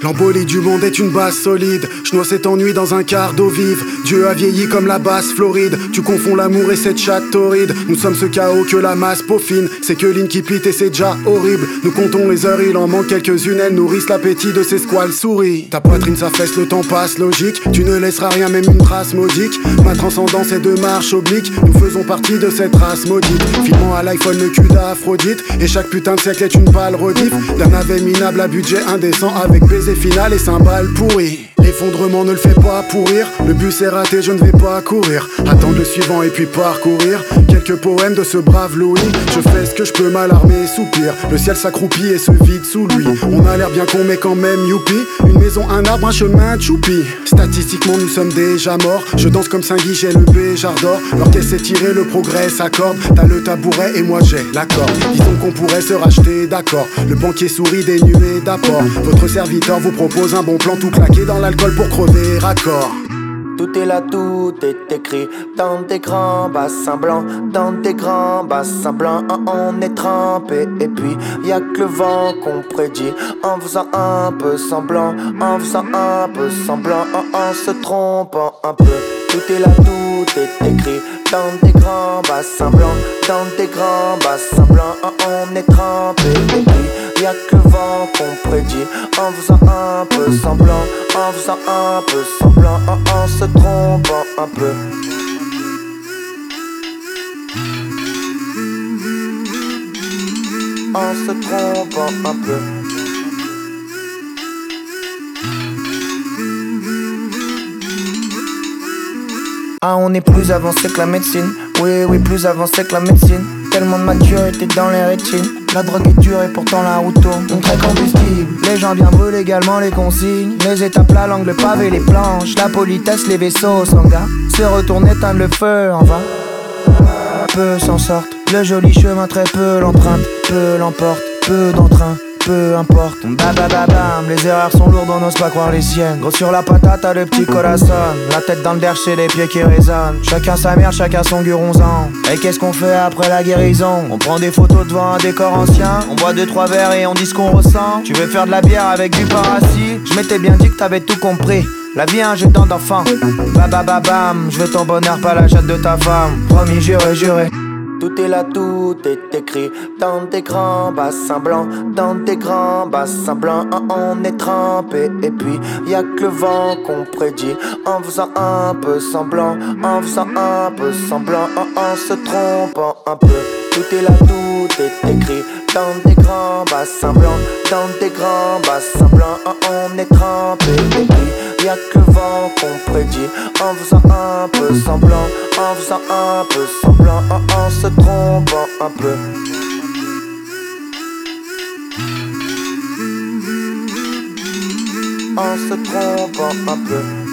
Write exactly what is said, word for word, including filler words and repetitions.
L'embolie du monde est une base solide. Je noie cet ennui dans un quart d'eau vive. Dieu a vieilli comme la basse Floride. Tu confonds l'amour et cette chatte torride. Nous sommes ce chaos que la masse peaufine. C'est que l'incipit et c'est déjà horrible. Nous comptons les heures, il en manque quelques-unes. Elles nourrissent l'appétit de ces squales souris. Ta poitrine s'affaisse, le temps passe logique. Tu ne laisseras rien, même une trace modique. Ma transcendance est de marche oblique. Nous faisons partie de cette race maudite. Filmant à l'iPhone le cul d'Aphrodite. Et chaque putain de siècle est une pâle rediff d'un navet minable à budget indécent avec baiser final et cymbales pourries. L'effondrement ne le fait pas pourrir. Le bus est raté, je ne vais pas courir. Attendre le suivant et puis parcourir quelques poèmes de ce brave Louis. Je fais ce que je peux, m'alarmer, soupir. Le ciel s'accroupit et se vide sous lui. On a l'air bien con mais quand même youpi. Une maison, un arbre, un chemin, choupi. Statistiquement nous sommes déjà morts. Je danse comme Saint-Guy, j'ai le béjart d'or. L'orchestre est tiré, le progrès s'accorde. T'as le tabouret et moi j'ai l'accord. Disons qu'on pourrait se racheter, d'accord. Le banquier sourit dénué d'apport. Votre serviteur vous propose un bon plan tout claqué dans l'alcool pour crever raccord. Tout est là, tout est écrit dans tes grands bassins blancs, dans tes grands bassins blancs. On est trempé et puis y'a que le vent qu'on prédit. En faisant un peu semblant, en faisant un peu semblant, en se trompant un peu. Tout est là, tout est écrit dans tes grands bassins blancs, dans tes grands bassins blancs. On est trempé et puis y'a que le vent qu'on prédit. En faisant un peu semblant, en faisant un peu semblant, en se trompant un peu. En se trompant un peu. Ah, on est plus avancé que la médecine. Oui, oui, plus avancé que la médecine. Tellement de maturité dans les rétines. La drogue est dure et pourtant la route tourne. On très combustible. Les gens bien brûlent également les consignes. Les étapes, la langue, le pavé, les planches. La politesse, les vaisseaux, sangha. Se retourne, éteindre le feu en vain. Peu s'en sortent. Le joli chemin, très peu l'empreinte. Peu l'emporte, peu d'entrain. Peu importe, babababam, les erreurs sont lourdes, on n'ose pas croire les siennes. Gros sur la patate, t'as le petit corazon. La tête dans le derche, les pieds qui résonnent. Chacun sa mère, chacun son guronzan. Et qu'est-ce qu'on fait après la guérison? On prend des photos devant un décor ancien. On boit deux trois verres et on dit ce qu'on ressent. Tu veux faire de la bière avec du paracis? Je m'étais bien dit que t'avais tout compris. La vie est un jeu d'enfant. Babababam, je veux ton bonheur, pas la chatte de ta femme. Promis, juré, juré. Tout est là, tout est écrit dans tes grands bassins blancs, dans tes grands bassins blancs. On est trempé et puis y'a que le vent qu'on prédit. En faisant un peu semblant, en faisant un peu semblant, en se trompant un peu. Tout est là, tout est écrit dans tes grands bassins blancs, dans tes grands bassins blancs. On est trempé et puis y'a que le vent qu'on prédit. En faisant un peu semblant, en faisant un peu semblant, en se trompant un peu. En se trompant un peu.